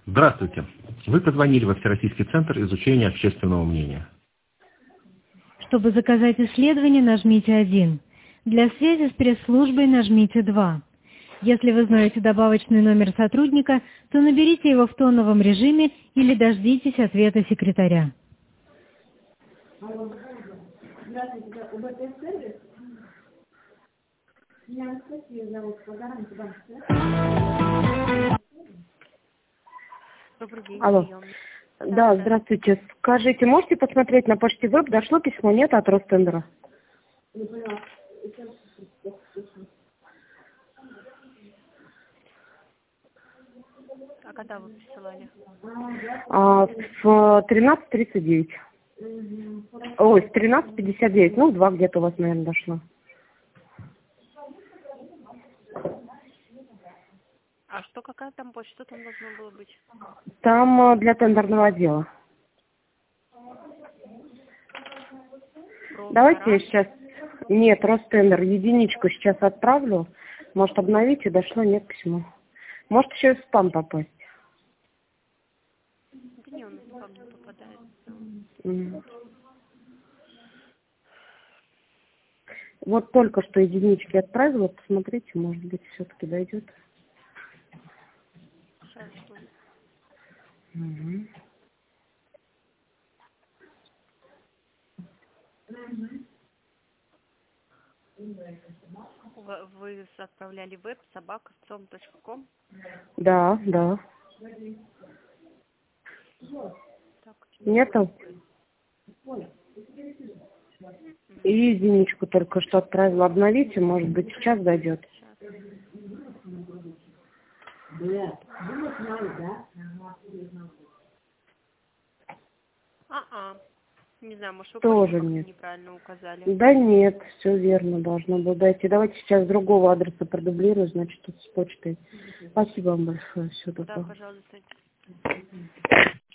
Здравствуйте. Вы позвонили во Всероссийский центр изучения общественного мнения. Чтобы заказать исследование, нажмите 1. Для связи с пресс-службой нажмите 2. Если вы знаете добавочный номер сотрудника, то наберите его в тоновом режиме или дождитесь ответа секретаря. Здравствуйте, УБТ-сервис. Меня Анастасия зовут, позвоните вам. Добрый день, Алло. прием. Да, здравствуйте. Скажите, можете посмотреть на почте веб, дошло письмо, нет от Ростендера? Не поняла. А когда вы присылали? В 13:39. Ой, в 13:59. Ну, 2 где-то у вас, наверное, дошло. А что, какая там почта? Что там должно было быть? Там для тендерного отдела. Давайте я сейчас... Нет, Ростендер, единичку сейчас отправлю. Может, обновите, дошло, нет письмо. Может, еще и в спам попасть. Да не, он в спам не попадает. Вот только что единички отправила, посмотрите, может быть, все-таки дойдет. Сейчас. Угу. Вы отправляли веб собака.com? Да, да. Так, Нету? И единичку только что отправила. Обновите, может быть, сейчас дойдет. Не знаю, может, вы Тоже почту нет. неправильно указали. Да нет, все верно должно было дойти. Давайте сейчас с другого адреса продублирую, значит, тут с почтой. Спасибо вам большое. Все Да, такое. пожалуйста.